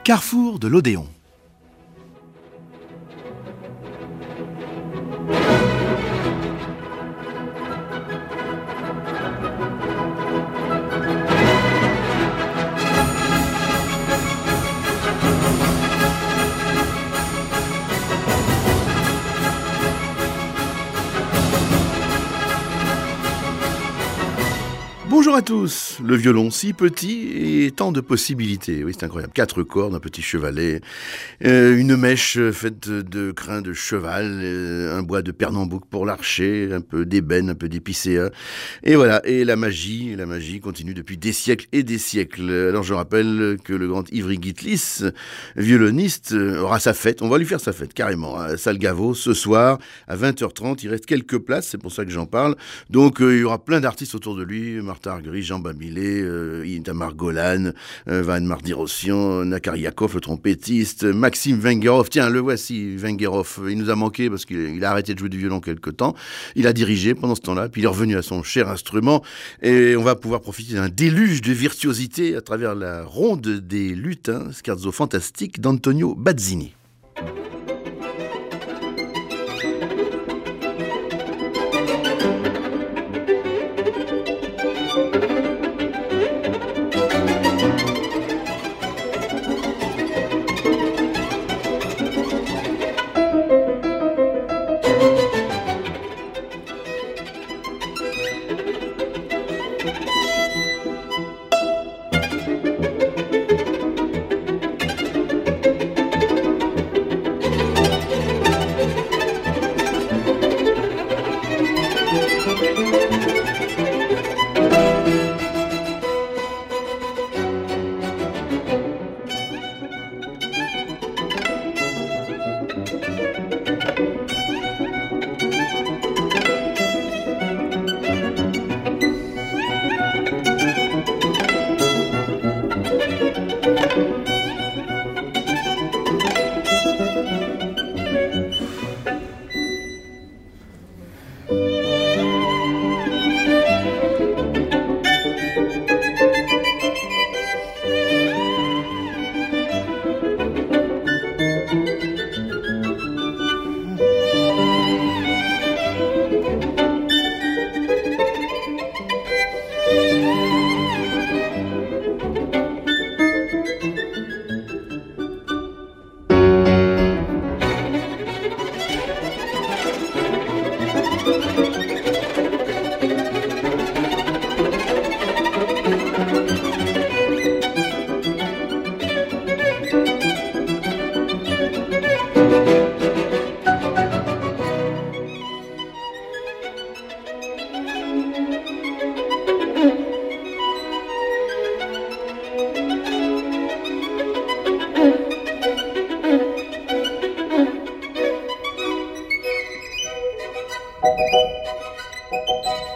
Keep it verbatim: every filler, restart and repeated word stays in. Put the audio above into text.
Carrefour de l'Odéon. Bonjour à tous, le violon si petit et tant de possibilités, oui c'est incroyable, quatre cordes, un petit chevalet, euh, une mèche faite de, de crins de cheval, euh, un bois de pernambouc pour l'archer, un peu d'ébène, un peu d'épicéa, et voilà, et la magie, la magie continue depuis des siècles et des siècles. Alors je rappelle que le grand Ivry Gitlis, violoniste, aura sa fête, on va lui faire sa fête carrément, à Salgavo ce soir à vingt heures trente, il reste quelques places, c'est pour ça que j'en parle, donc euh, il y aura plein d'artistes autour de lui, Martha Argerich, Jean Babilé, euh, Itamar Golan, euh, Van Mardi-Rossian, Nakariakov, le trompettiste, Maxime Vengerov. Tiens, le voici, Vengerov. Il nous a manqué parce qu'il il a arrêté de jouer du violon quelque temps. Il a dirigé pendant ce temps-là, puis il est revenu à son cher instrument. Et on va pouvoir profiter d'un déluge de virtuosité à travers la ronde des luttes, hein, scherzo fantastique d'Antonio Bazzini. Thank you.